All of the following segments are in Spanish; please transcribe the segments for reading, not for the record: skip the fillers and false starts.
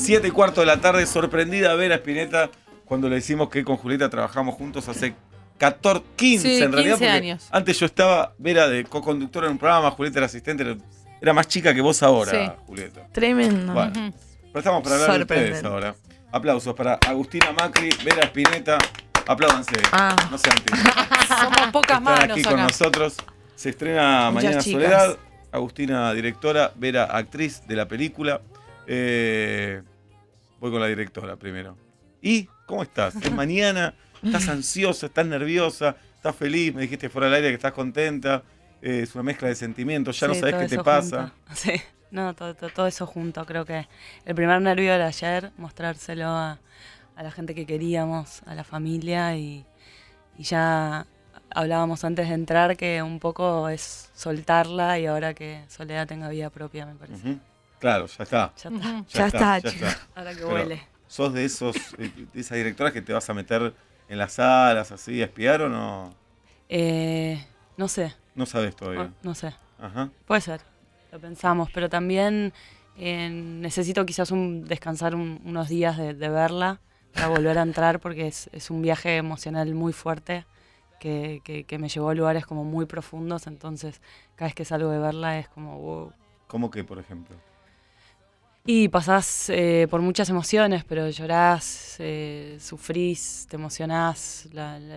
7:15 de la tarde, sorprendida Vera Spinetta cuando le decimos que con Julieta trabajamos juntos hace 15 en realidad. 15 años. Antes yo estaba, Vera de co-conductora en un programa, Julieta era asistente, era más chica que vos ahora, Sí. Julieta. Tremendo. Bueno, pero estamos para hablar de ustedes ahora. Aplausos para Agustina Macri, Vera Spinetta. Apláudanse, no sean tímidos. Somos pocas Están manos aquí acá. con nosotros. Se estrena Muchas mañana chicas. Soledad. Agustina, directora. Vera, actriz de la película. Voy con la directora primero. ¿Y cómo estás? Es mañana. ¿Estás ansiosa? ¿Estás nerviosa? ¿Estás feliz? Me dijiste fuera del aire que estás contenta. Es una mezcla de sentimientos. Ya no sabés qué te pasa. Sí, no, todo eso junto. Creo que el primer nervio era ayer, mostrárselo a la gente que queríamos, a la familia, y ya hablábamos antes de entrar que un poco es soltarla, y ahora que Soledad tenga vida propia, me parece. Ujú. Claro, ya está. Ya está. Ya está. Ahora que Pero huele. ¿sos de esas directoras que te vas a meter en las salas así a espiar o no? No sé. No sabes todavía. No sé. Ajá. Puede ser. Lo pensamos, pero también necesito quizás descansar unos días de verla para volver a entrar, porque es un viaje emocional muy fuerte que me llevó a lugares como muy profundos. Entonces cada vez que salgo de verla es como wow. ¿Cómo que, por ejemplo? Y pasás por muchas emociones, pero llorás, sufrís, te emocionás,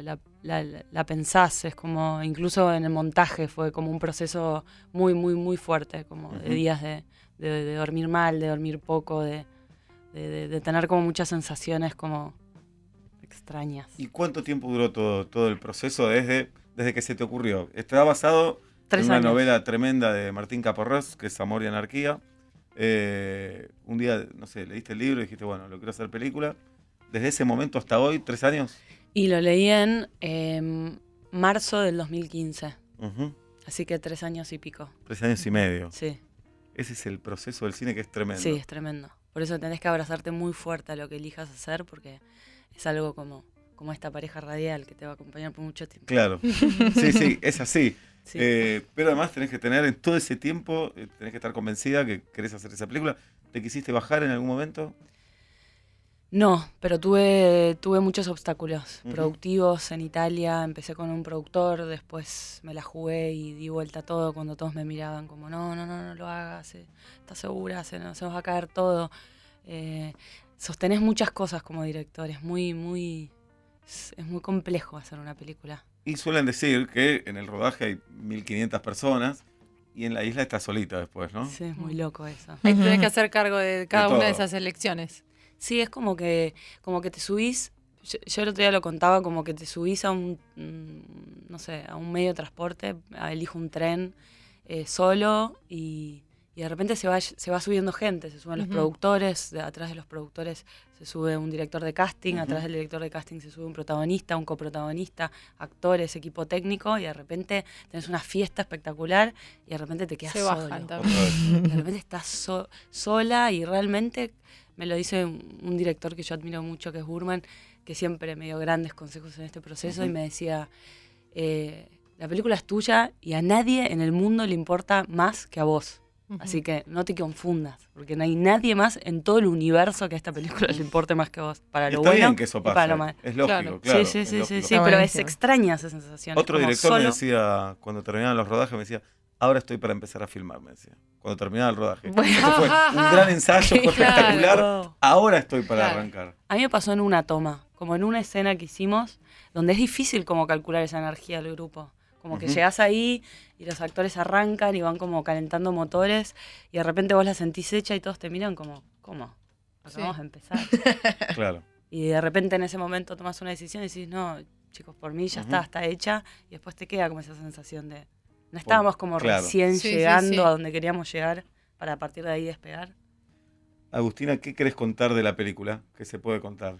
la pensás. Es como, incluso en el montaje fue como un proceso muy, muy, muy fuerte, como de días de dormir mal, de dormir poco, de tener como muchas sensaciones como extrañas. ¿Y cuánto tiempo duró todo el proceso desde que se te ocurrió? Está basado 3 en una años. novela tremenda de Martín Caporrós, que es Amor y Anarquía. Un día, no sé, leíste el libro y dijiste, bueno, lo quiero hacer película. Desde ese momento hasta hoy, 3 años. Y lo leí en marzo del 2015, Ujú. así que 3 años y pico. 3 años y medio. Sí. Ese es el proceso del cine que es tremendo. Sí, es tremendo. Por eso tenés que abrazarte muy fuerte a lo que elijas hacer, porque es algo como esta pareja radial que te va a acompañar por mucho tiempo. Claro. Sí, es así. Sí. Pero además tenés que tener en todo ese tiempo, tenés que estar convencida que querés hacer esa película. ¿Te quisiste bajar en algún momento? No, pero tuve muchos obstáculos Ujú. productivos en Italia. Empecé con un productor, después me la jugué y di vuelta a todo cuando todos me miraban como no lo hagas, ¿estás segura? Se nos va a caer todo. Sostenés muchas cosas como director, es muy complejo hacer una película. Y suelen decir que en el rodaje hay 1500 personas y en la isla estás solita después, ¿no? Sí, es muy loco eso. Ahí tenés que hacer cargo de cada De una de todo. esas elecciones. Sí, es como que te subís, yo el otro día lo contaba, como que te subís a un medio de transporte, elijo un tren solo, y de repente se va subiendo gente, se suben los productores, atrás de los productores se sube un director de casting, atrás del director de casting se sube un protagonista, un coprotagonista, actores, equipo técnico, y de repente tenés una fiesta espectacular y de repente te quedas Se solo. bajan Otra también. vez. De repente estás sola, y realmente me lo dice un director que yo admiro mucho, que es Burman, que siempre me dio grandes consejos en este proceso, y me decía, la película es tuya y a nadie en el mundo le importa más que a vos. Así que no te confundas, porque no hay nadie más en todo el universo que a esta película le importe más que a vos. Para Y lo está bueno bien que eso y para lo pase. malo. Es lógico, Claro. claro. sí, es lógico. pero es buenísimo. extraña esa sensación. Otro es como director me solo. decía, cuando terminaban los rodajes, me decía, ahora estoy para empezar a filmar, me decía. Cuando terminaba el rodaje. Bueno. Esto fue un gran ensayo, fue Claro. espectacular. Ahora estoy para Claro. arrancar. A mí me pasó en una toma, como en una escena que hicimos, donde es difícil como calcular esa energía del grupo. Como que llegás ahí y los actores arrancan y van como calentando motores, y de repente vos la sentís hecha y todos te miran como, ¿cómo? Acabamos de empezar. Claro. Y de repente en ese momento tomás una decisión y decís, no, chicos, por mí ya está hecha, y después te queda como esa sensación de, no estábamos como claro. recién Sí, sí, llegando sí. a donde queríamos llegar para a partir de ahí despegar. Agustina, ¿qué querés contar de la película? ¿Qué se puede contar?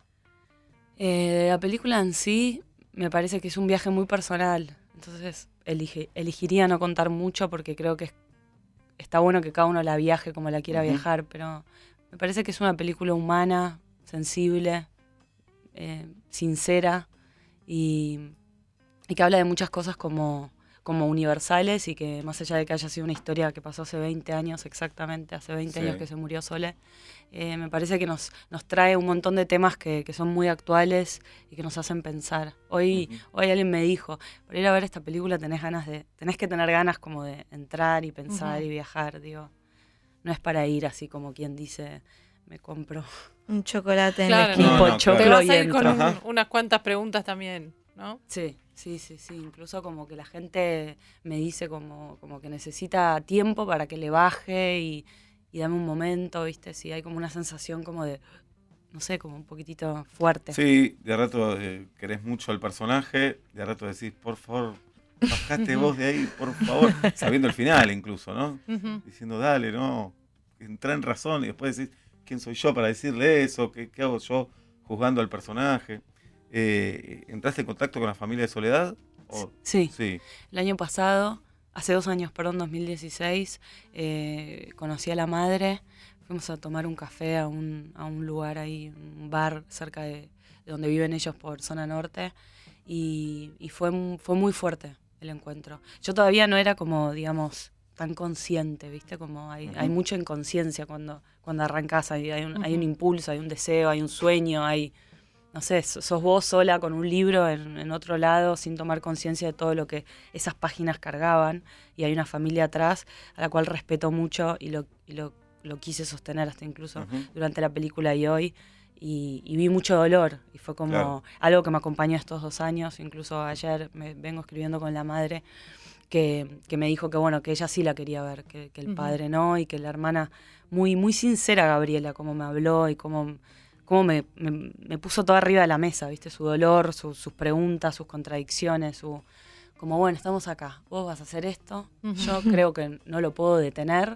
La película en sí me parece que es un viaje muy personal, entonces elegiría no contar mucho, porque creo que está bueno que cada uno la viaje como la quiera viajar, pero me parece que es una película humana, sensible, sincera, y que habla de muchas cosas como como universales y que más allá de que haya sido una historia que pasó hace 20 años exactamente, hace 20 años que se murió Sole, me parece que nos trae un montón de temas que son muy actuales y que nos hacen pensar. Hoy alguien me dijo, para ir a ver esta película tenés que tener ganas como de entrar y pensar y viajar, digo. No es para ir así como quien dice, me compro un chocolate Claro, en la esquina. Te vas a ir entro. con unas cuantas preguntas también, ¿no? Sí. Incluso como que la gente me dice como que necesita tiempo para que le baje y dame un momento, ¿viste? Sí, hay como una sensación como de, no sé, como un poquitito fuerte. Sí, de rato querés mucho al personaje, de rato decís, por favor, bajate vos de ahí, por favor. Sabiendo el final incluso, ¿no? Diciendo, dale, no, entra en razón y después decís, ¿quién soy yo para decirle eso? ¿Qué hago yo juzgando al personaje? ¿Entraste en contacto con la familia de Soledad? Sí. Sí. El año pasado, hace 2 años, 2016, conocí a la madre, fuimos a tomar un café a un lugar ahí, un bar cerca de donde viven ellos por zona norte, y fue muy fuerte el encuentro. Yo todavía no era como, digamos, tan consciente, ¿viste? Como hay mucha inconsciencia cuando arrancás, hay un impulso, hay un deseo, hay un sueño, no sé, sos vos sola con un libro en otro lado sin tomar conciencia de todo lo que esas páginas cargaban, y hay una familia atrás a la cual respeto mucho y lo quise sostener hasta incluso durante la película y hoy, y vi mucho dolor, y fue como algo que me acompañó estos 2 años. Incluso ayer me vengo escribiendo con la madre que me dijo que bueno, que ella sí la quería ver, que el padre no, y que la hermana, muy, muy sincera Gabriela, como me habló y como me puso todo arriba de la mesa, ¿viste? Su dolor, sus preguntas, sus contradicciones, como bueno, estamos acá, vos vas a hacer esto, yo creo que no lo puedo detener,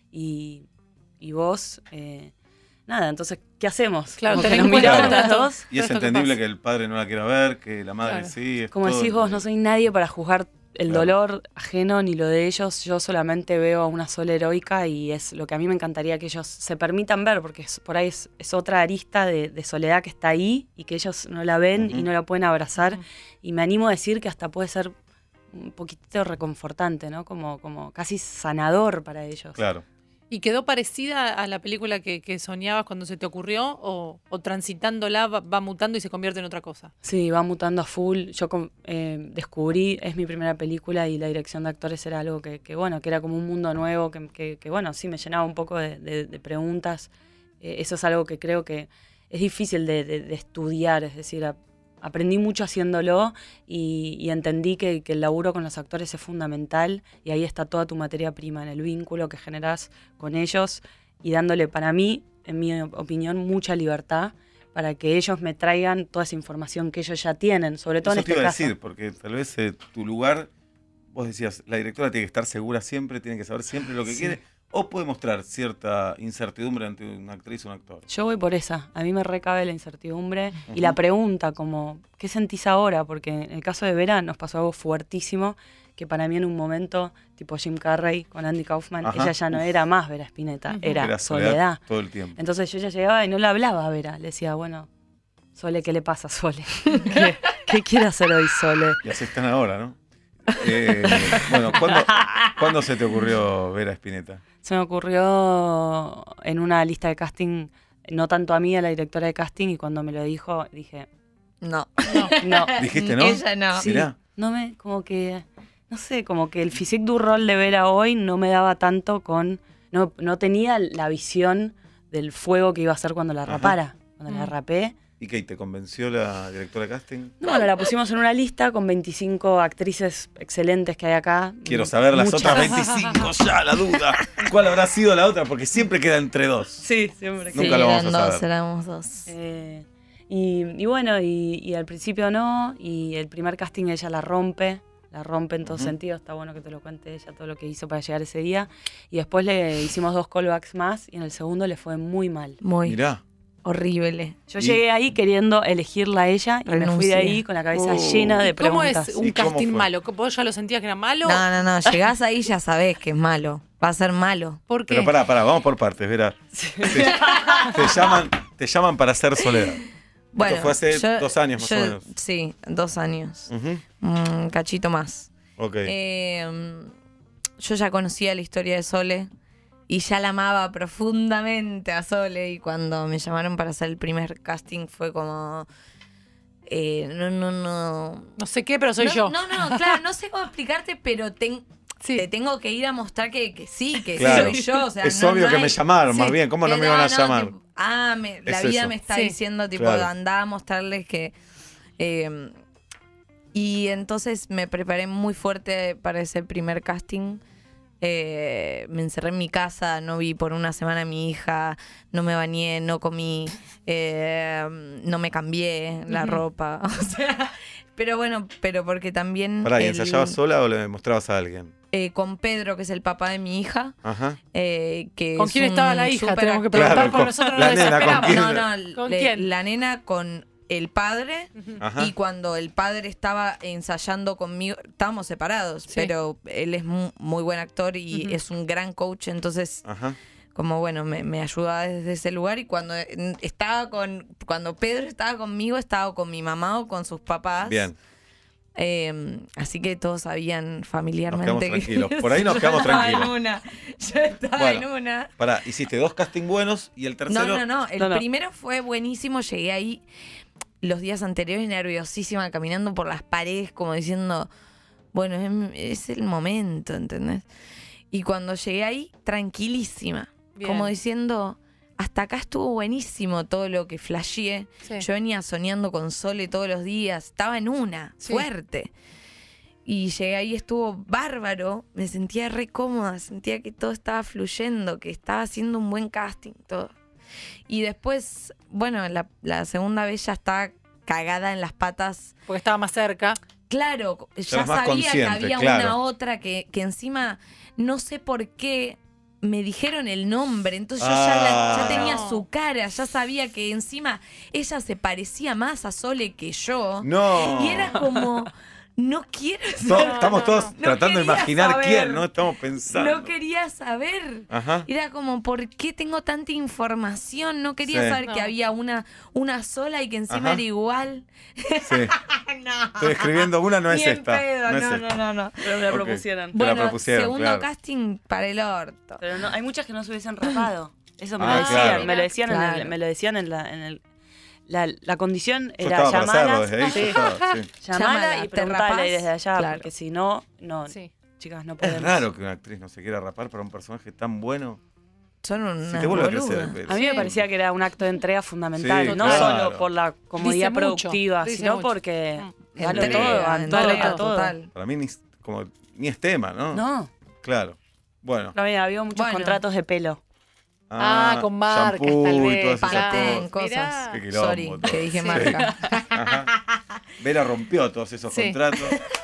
y vos, nada, entonces, ¿qué hacemos? Claro, como que nos miramos las dos. Y es entendible que el padre no la quiera ver, que la madre sí. Como decís vos, no soy nadie para juzgar el dolor ajeno ni lo de ellos. Yo solamente veo a una Sole heroica, y es lo que a mí me encantaría que ellos se permitan ver, porque por ahí es otra arista de Soledad que está ahí y que ellos no la ven y no la pueden abrazar. Y me animo a decir que hasta puede ser un poquito reconfortante, ¿no? Como casi sanador para ellos. Claro. ¿Y quedó parecida a la película que soñabas cuando se te ocurrió? ¿O transitándola va mutando y se convierte en otra cosa? Sí, va mutando a full. Yo descubrí, es mi primera película, y la dirección de actores era algo que bueno, que era como un mundo nuevo, que bueno, sí me llenaba un poco de preguntas. Eso es algo que creo que es difícil de estudiar, es decir, aprendí mucho haciéndolo, y entendí que el laburo con los actores es fundamental, y ahí está toda tu materia prima, en el vínculo que generás con ellos, y dándole, para mí, en mi opinión, mucha libertad para que ellos me traigan toda esa información que ellos ya tienen, sobre todo Eso en este te iba a caso. decir, porque tal vez tu lugar, vos decías, la directora tiene que estar segura siempre, tiene que saber siempre lo que quiere, o puede mostrar cierta incertidumbre ante una actriz o un actor. Yo voy por esa. A mí me recabe la incertidumbre y la pregunta como, ¿qué sentís ahora? Porque en el caso de Vera nos pasó algo fuertísimo, que para mí en un momento, tipo Jim Carrey con Andy Kaufman, ella ya no era más Vera Spinetta, era Soledad. Todo el tiempo. Entonces yo ya llegaba y no le hablaba a Vera. Le decía, bueno, Sole, ¿qué le pasa a Sole? ¿Qué quiere hacer hoy Sole? Y así están ahora, ¿no? Bueno, ¿cuándo se te ocurrió Vera Spinetta? Se me ocurrió en una lista de casting, no tanto a mí, a la directora de casting, y cuando me lo dijo, dije, No. ¿Dijiste no? Ella no. sí, Mirá. como que el physique du rol de Vera hoy no me daba tanto no tenía la visión del fuego que iba a hacer cuando la rapara, cuando la rapé. ¿Y qué? ¿Te convenció la directora de casting? No, bueno, la pusimos en una lista con 25 actrices excelentes que hay acá. Quiero saber las Muchas. otras 25 ya, la duda. ¿Cuál habrá sido la otra? Porque siempre queda entre dos. Sí, siempre. Nunca lo vamos a saber. Éramos dos. Y bueno, y al principio no, y el primer casting ella la rompe en todo sentido. Está bueno que te lo cuente ella, todo lo que hizo para llegar ese día. Y después le hicimos 2 callbacks más, y en el segundo le fue muy mal. Muy Mirá. horrible. Yo llegué ahí queriendo elegirla a ella, y me fui de ahí con la cabeza llena de ¿Cómo preguntas. es un ¿Y cómo casting fue? malo? ¿Vos ya lo sentías que era malo? No. Llegás ahí y ya sabés que es malo. Va a ser malo. ¿Por qué? Pero pará, vamos por partes, Vera. Te llaman para hacer Soledad. Bueno, Esto fue hace 2 años más o menos. Sí, 2 años. Ujú. Un cachito más. Ok. Yo ya conocía la historia de Sole y ya la amaba profundamente a Sole. Y cuando me llamaron para hacer el primer casting fue como... no. No sé qué, pero soy yo. No, claro, no sé cómo explicarte, pero Sí. te tengo que ir a mostrar que sí, que Claro. sí soy yo. O sea, Es no obvio que hay- me llamaron, más Sí. bien. ¿Cómo no me iban a llamar? tipo, la Es vida eso. me está Sí. diciendo, tipo, Claro. andá a mostrarles que... y entonces me preparé muy fuerte para ese primer casting. Me encerré en mi casa, no vi por una semana a mi hija, no me bañé, no comí, no me cambié la ropa. O sea, pero bueno, pero porque también... Pará, ¿y ensayabas sola o le mostrabas a alguien? Con Pedro, que es el papá de mi hija. Ajá. Que ¿Con es quién un estaba la hija? súper Tenemos que actor. preguntar Claro, porque con nosotros la nos nena, ¿con desesperamos. quién? No, ¿Con quién? la nena con el padre. Ajá. Y cuando el padre estaba ensayando conmigo, estábamos separados, Sí. pero él es muy buen actor y Ujú. es un gran coach, entonces Ajá. como bueno, me ayudaba desde ese lugar. Y cuando cuando Pedro estaba conmigo, estaba con mi mamá o con sus papás. Bien. Así que todos sabían Nos familiarmente quedamos que tranquilos. Por ahí nos yo quedamos estaba tranquilos. en una. Yo estaba Bueno. en una. Pará, hiciste 2 castings buenos y el tercero. No. El No. primero fue buenísimo. Llegué ahí los días anteriores nerviosísima, caminando por las paredes, como diciendo, bueno, es el momento, ¿entendés? Y cuando llegué ahí, tranquilísima. Bien. Como diciendo, hasta acá estuvo buenísimo todo lo que flasheé. Sí. Yo venía soñando con Sole todos los días. Estaba en una, Sí. fuerte. Y llegué ahí, estuvo bárbaro. Me sentía re cómoda, sentía que todo estaba fluyendo, que estaba haciendo un buen casting, todo. Y después, bueno, la segunda vez ya estaba cagada en las patas. Porque estaba más cerca. Claro, ya Estabas más sabía que consciente, había claro. una otra que encima, no sé por qué, me dijeron el nombre. Entonces yo ya tenía su cara, ya sabía que encima ella se parecía más a Sole que yo. No. Y era como, no quiero Estamos todos No tratando de quería imaginar saber. quién, ¿no? Estamos pensando. No quería saber. Ajá. Era como, ¿por qué tengo tanta información? No quería Sí. saber que No. había una sola y que encima Ajá. era igual. Sí. No. Estoy escribiendo una, no Ni es en esta. pedo, no es no, esta. no. Pero me la Ok. propusieron. Te la Bueno, propusieron, segundo claro. casting para el orto. Pero no, hay muchas que no se hubiesen rapado. Eso me Ah, lo decían. claro. Me lo decían, Claro. me lo decían en el. La condición Yo era estaba para hacerlo llamalas. desde ahí. Sí. yo estaba, sí. Llamala Llámala, y ¿te preguntale rapás? desde allá, Claro. porque si no, Sí. chicas, no Es podemos. raro que una actriz no se quiera rapar para un personaje tan bueno. Son unas Si te vuelve a crecer el boludas. pelo. A mí me Sí. parecía que era un acto de entrega fundamental, Sí, no claro. solo por la comodidad Dice mucho, productiva, dice sino mucho. porque dalo Entrega, todo, dalo entrega todo. total. Para mí ni es tema, ¿no? No, Claro. Bueno. no había muchos Bueno. contratos de pelo. Con marcas, shampoo tal y vez. todas esas Pantene, cosas. cosas. Qué quilombo, Sorry, todo. que dije Sí. marca. Ajá. Vera rompió todos esos Sí. contratos.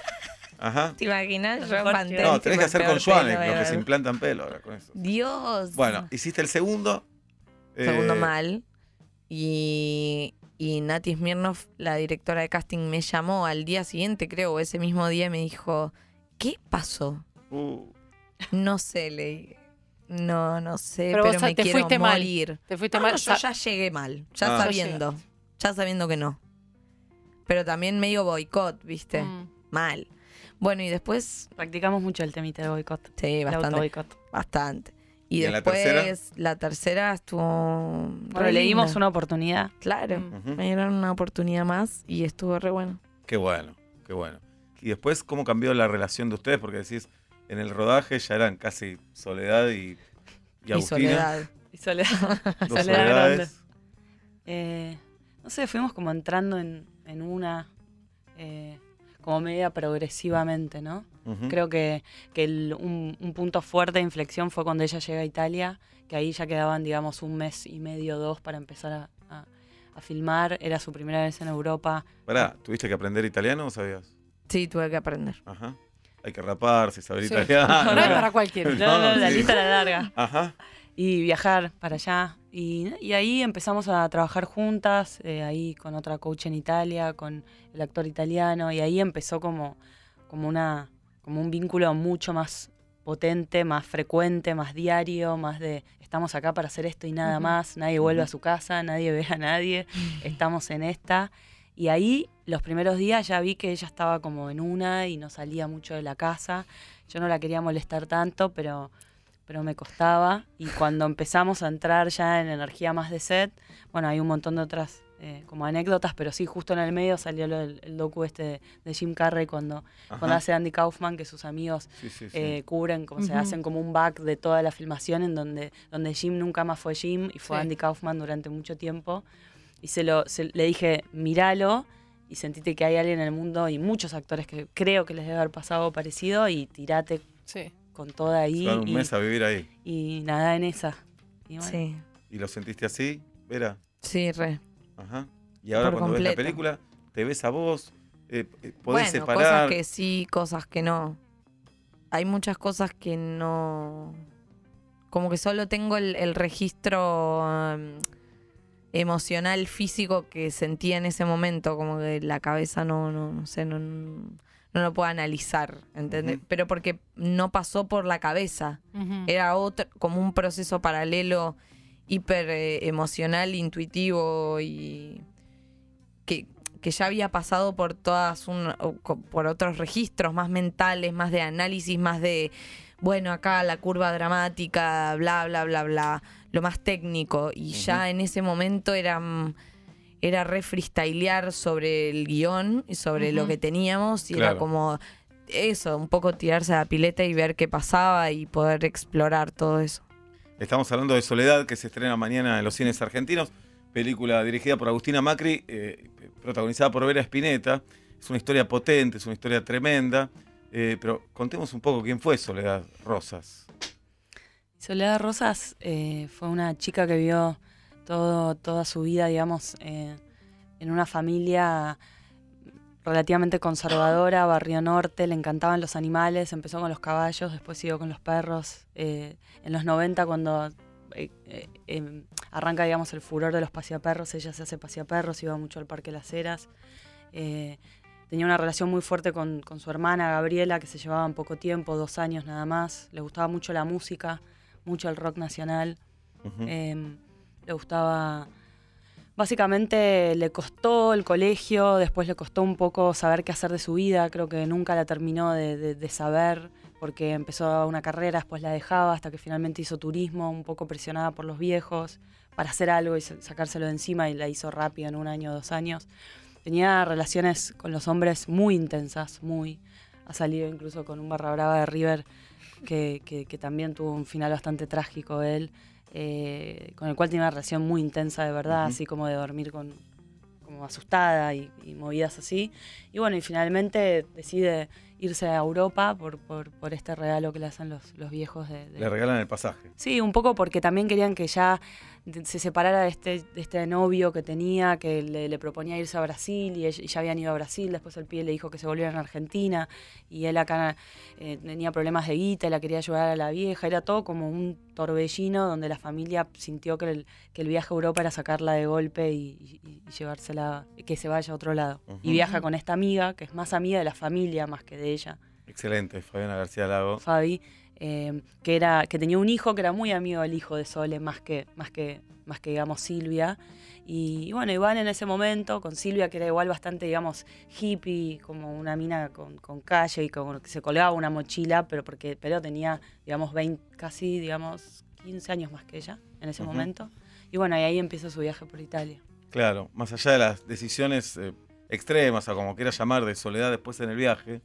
Ajá. ¿Te imaginas? Yo mejor Pantene, No, tenés que tipo, hacer el con peor Joanek, pelo los que ever. se implantan pelo ahora con eso. Dios. Bueno, hiciste el segundo. Segundo eh, mal. Y Nati Smirnoff, la directora de casting, me llamó al día siguiente, creo, o ese mismo día, y me dijo, ¿qué pasó? No sé, le dije. No sé, Pero pero, vos me te quiero fuiste mal. morir. Te fuiste No, mal. no, yo ya llegué mal, ya Ah. sabiendo que no. Pero también medio boicot, ¿viste? Mm. Mal. Bueno, y después, Practicamos mucho el temita de boicot. sí, El bastante, autoboicot. bastante. Y ¿Y en la después, tercera? la tercera estuvo Bueno, re le dimos linda. una oportunidad. Claro, Mm. Ujú. me dieron una oportunidad más y estuvo re bueno. Qué bueno, qué bueno. Y después, ¿cómo cambió la relación de ustedes? Porque decís, en el rodaje ya eran casi Soledad y Y Agustina. Soledad. Y Soledad. Dos Soledad soledades. No sé, fuimos como entrando en una, como media progresivamente, ¿no? Ujú. Creo que un punto fuerte de inflexión fue cuando ella llega a Italia, que ahí ya quedaban, digamos, 1 mes y medio, 2 para empezar a filmar. Era su primera vez en Europa. Pará, ¿tuviste que aprender italiano o sabías? Sí, tuve que aprender. Ajá. Hay que raparse, saber Sí. italiano. No es para cualquiera. No, la sí. lista era larga. Ajá. Y viajar para allá. Y ahí empezamos a trabajar juntas, ahí con otra coach en Italia, con el actor italiano, y ahí empezó como un vínculo mucho más potente, más frecuente, más diario, más de estamos acá para hacer esto y nada Ujú. más, nadie vuelve Ujú. a su casa, nadie ve a nadie, estamos en esta. Y ahí, los primeros días, ya vi que ella estaba como en una y no salía mucho de la casa. Yo no la quería molestar tanto, pero me costaba. Y cuando empezamos a entrar ya en energía más de set, bueno, hay un montón de otras como anécdotas, pero sí, justo en el medio salió el docu de Jim Carrey cuando hace Andy Kaufman, que sus amigos cubren, como se hacen como un back de toda la filmación en donde Jim nunca más fue Jim y fue Andy Kaufman durante mucho tiempo. Y le dije, míralo y sentite que hay alguien en el mundo y muchos actores que creo que les debe haber pasado parecido y tirate con toda ahí. Van un mes a vivir ahí. Y nada en esa. Y bueno. Sí. ¿Y lo sentiste así, Vera? Sí, re. Ajá. Y ahora Por cuando ves completo. la película, ¿te ves a vos? ¿Podés Bueno, separar? cosas que sí, cosas que no. Hay muchas cosas que no... Como que solo tengo el registro emocional, físico que sentía en ese momento. Como que la cabeza no sé, no lo puedo analizar, ¿entendés? Ujú. Pero porque no pasó por la cabeza. Era otro, como un proceso paralelo, hiper emocional, intuitivo y que ya había pasado por por otros registros más mentales, más de análisis, más de, bueno, acá la curva dramática, bla, bla, bla, bla, lo más técnico. Y ya en ese momento era re freestylear sobre el guión y sobre lo que teníamos. Y Claro. era como eso, un poco tirarse a la pileta y ver qué pasaba y poder explorar todo eso. Estamos hablando de Soledad, que se estrena mañana en los cines argentinos. Película dirigida por Agustina Macri, protagonizada por Vera Spinetta. Es una historia potente, es una historia tremenda. Pero contemos un poco quién fue Soledad Rosas. Soledad Rosas fue una chica que vivió toda su vida, digamos, en una familia relativamente conservadora, barrio norte, le encantaban los animales, empezó con los caballos, después siguió con los perros. En los 90, cuando arranca, digamos, el furor de los paseaperros, ella se hace paseaperros, iba mucho al Parque Las Heras. Tenía una relación muy fuerte con su hermana Gabriela, que se llevaban poco tiempo, 2 años nada más. Le gustaba mucho la música, mucho el rock nacional. Le gustaba... Básicamente le costó el colegio, después le costó un poco saber qué hacer de su vida. Creo que nunca la terminó de saber, porque empezó una carrera, después la dejaba, hasta que finalmente hizo turismo, un poco presionada por los viejos, para hacer algo y sacárselo de encima, y la hizo rápido en 1 año, 2 años. Tenía relaciones con los hombres muy intensas, ha salido incluso con un barra brava de River que también tuvo un final bastante trágico él, con el cual tiene una relación muy intensa de verdad, así como de dormir como asustada y movidas así. Y bueno, y finalmente decide irse a Europa por este regalo que le hacen los viejos Le regalan el pasaje. Sí, un poco porque también querían que ya se separara de este novio que tenía, que le proponía irse a Brasil, y ya habían ido a Brasil. Después el pibe le dijo que se volvieran a Argentina, y él acá tenía problemas de guita y la quería ayudar a la vieja. Era todo como un torbellino donde la familia sintió que el viaje a Europa era sacarla de golpe y llevársela, que se vaya a otro lado. Y viaja con esta amiga, que es más amiga de la familia más que de ella. Excelente, Fabiana García Lago. Fabi, que tenía un hijo que era muy amigo del hijo de Sole, más que digamos Silvia. Y bueno, Iván en ese momento con Silvia, que era igual bastante, digamos, hippie, como una mina con calle y como que se colgaba una mochila, pero tenía, digamos, 20, casi, digamos, 15 años más que ella en ese momento. Y bueno, y ahí empieza su viaje por Italia. Claro, más allá de las decisiones extremas, o como quieras llamar, de Soledad después en el viaje,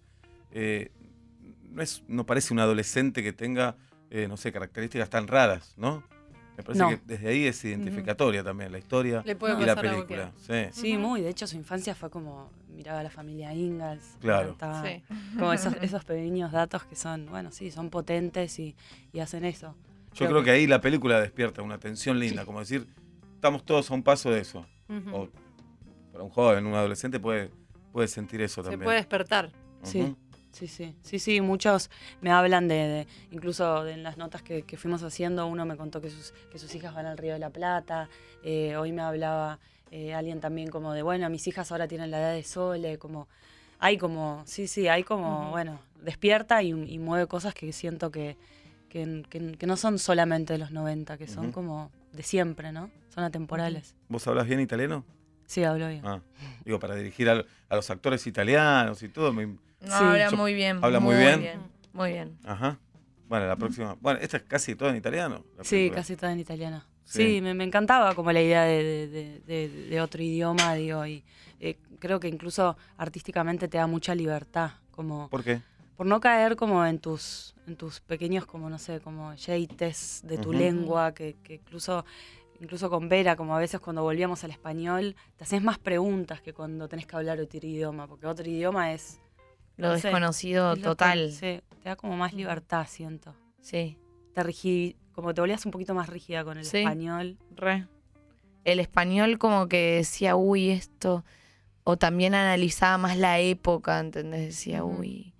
no parece un adolescente que tenga, no sé, características tan raras, ¿no? Me parece que desde ahí es identificatoria también la historia Le puede y la pasar algo película. Sí, muy. De hecho, su infancia fue como, miraba a la familia Ingalls. Claro. Sí. Como esos pequeños datos que son, bueno, sí, son potentes y hacen eso. Yo creo que ahí la película despierta una tensión linda, como decir, estamos todos a un paso de eso. O para un joven, un adolescente puede sentir eso Se también. puede despertar. Sí. Sí, muchos me hablan incluso en las notas que fuimos haciendo, uno me contó que sus hijas van al Río de la Plata. Hoy me hablaba alguien también como de, bueno, mis hijas ahora tienen la edad de Sole, hay como, bueno, despierta y mueve cosas que siento que no son solamente de los 90, que son como de siempre, ¿no? Son atemporales. ¿Vos hablás bien italiano? Sí, hablo bien. Ah, digo, para dirigir a los actores italianos y todo. No, Sí. habla muy bien. ¿Habla muy bien? Muy bien. Ajá. Bueno, la próxima. Bueno, esta es casi toda en italiano. la Sí, película. casi todo en italiano. Sí. Sí, me encantaba como la idea de otro idioma, digo, y creo que incluso artísticamente te da mucha libertad, como ¿Por qué? por no caer como en tus pequeños, como no sé, como jeites de tu Ujú. lengua, que incluso con Vera, como a veces cuando volvíamos al español, te haces más preguntas que cuando tenés que hablar otro idioma, porque otro idioma es... Lo no sé, desconocido es lo total. que- sí, te da como más libertad, siento. Sí, Como te volvías un poquito más rígida con el Sí. español. re. El español como que decía, uy, esto... O también analizaba más la época, ¿entendés? Decía, Ujú. uy...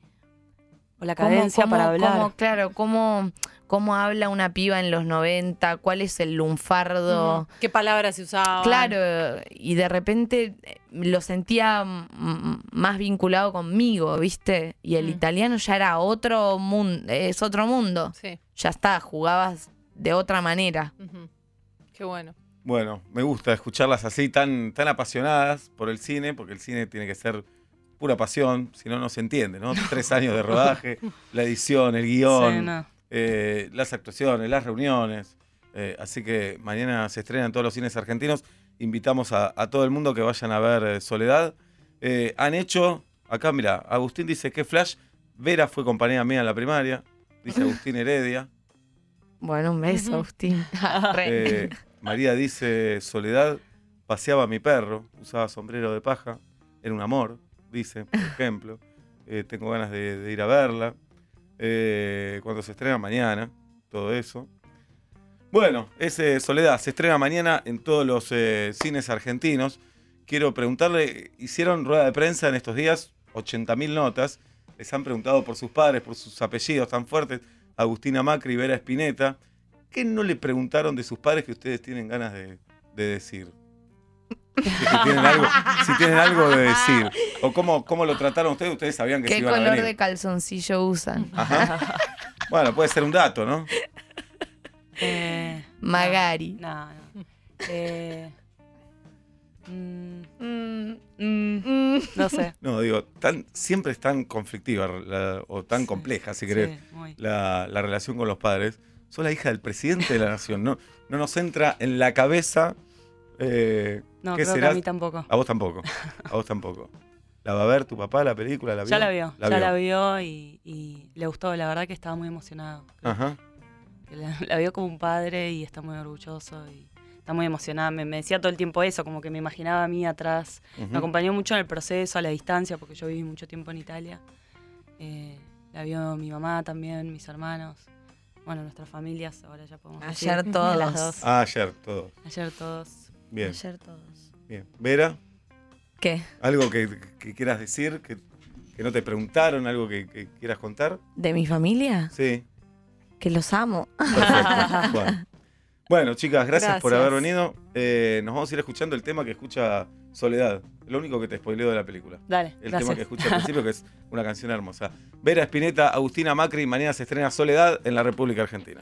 O la cadencia para hablar. Claro, cómo habla una piba en los 90, cuál es el lunfardo. ¿Qué palabras se usaban? Claro, y de repente lo sentía más vinculado conmigo, ¿viste? Y el Mm. italiano ya era otro mundo, es otro mundo. Sí. Ya está, jugabas de otra manera. Ujú. Qué bueno. Bueno, me gusta escucharlas así, tan apasionadas por el cine, porque el cine tiene que ser pura pasión, si no, no se entiende, ¿no? 3 años de rodaje, la edición, el guión, Sí, no. las actuaciones, las reuniones. Así que mañana se estrena en todos los cines argentinos. Invitamos a todo el mundo que vayan a ver Soledad. Han hecho, acá mira, Agustín dice que Flash, Vera fue compañera mía en la primaria, dice Agustín Heredia. Bueno, un beso, Ujú. Agustín. Re. María dice, Soledad, paseaba a mi perro, usaba sombrero de paja, era un amor, dice, por ejemplo. Tengo ganas de ir a verla. Cuando se estrena mañana, todo eso. Bueno, Soledad se estrena mañana en todos los cines argentinos. Quiero preguntarle, hicieron rueda de prensa en estos días, 80.000 notas. Les han preguntado por sus padres, por sus apellidos tan fuertes, Agustina Macri y Vera Spinetta. ¿Qué no le preguntaron de sus padres que ustedes tienen ganas de decir? Si tienen algo de decir. O cómo lo trataron ustedes sabían que se ¿Qué iban a color venir. de calzoncillo usan? Ajá. Bueno, puede ser un dato, ¿no? Magari. No. No sé. No, digo, siempre es tan conflictiva o tan compleja, si querés, Sí, muy. la relación con los padres. Sos la hija del presidente de la nación. No nos entra en la cabeza. No, ¿Qué creo que será? a mí tampoco. A vos tampoco. A vos tampoco. ¿La va a ver tu papá la película? ¿La vio? Ya la vio y le gustó. La verdad que estaba muy emocionado. Ajá. Que la vio como un padre y está muy orgulloso y está muy emocionada. Me decía todo el tiempo eso, como que me imaginaba a mí atrás. Ujú. Me acompañó mucho en el proceso, a la distancia, porque yo viví mucho tiempo en Italia. La vio mi mamá también, mis hermanos. Bueno, nuestras familias, ahora ya podemos decir. Ayer todos. Las dos. Ayer, todo. Ayer todos. Bien, Ayer todos. bien. Vera, ¿Qué? ¿algo que quieras decir? Que no te preguntaron, algo que quieras contar. ¿De mi familia? Sí, Que los amo. perfecto. Bueno, chicas, gracias por Gracias. haber venido. Nos vamos a ir escuchando el tema que escucha Soledad. Lo único que te spoileo de la película. Dale, El gracias. tema que escucha al principio, que es una canción hermosa. Vera Spinetta, Agustina Macri, mañana se estrena Soledad en la República Argentina.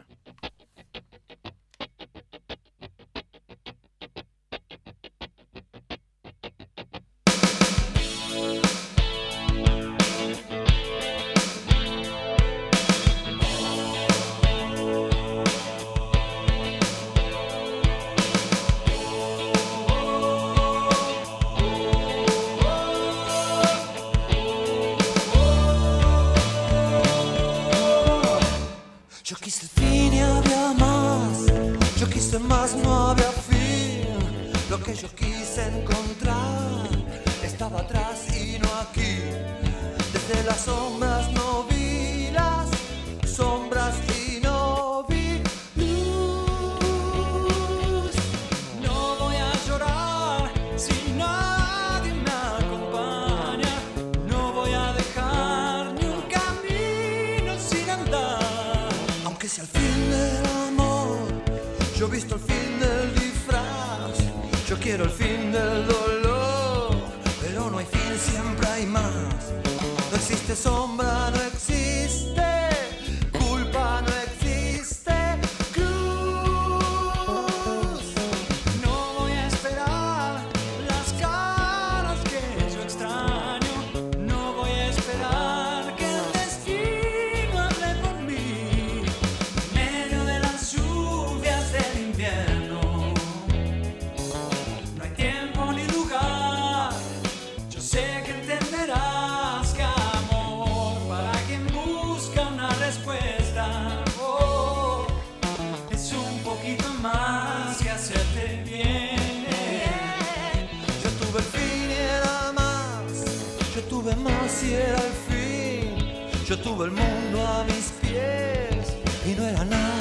Yo quise el fin y había más. Yo quise más, no había fin. Lo que yo quise encontrar estaba atrás y no aquí. Desde las sombras no vi las sombras y no vi luz. No voy a llorar si nadie me acompaña. No voy a dejar ni un camino sin andar. Aunque sea el fin del amor, yo he visto el fin del disfraz. Yo quiero el fin del dolor, pero no hay fin, siempre hay más. No existe sombra, no existe culpa, no existe cruz. No voy a esperar las era el fin. Yo tuve el mundo a mis pies y no era nada.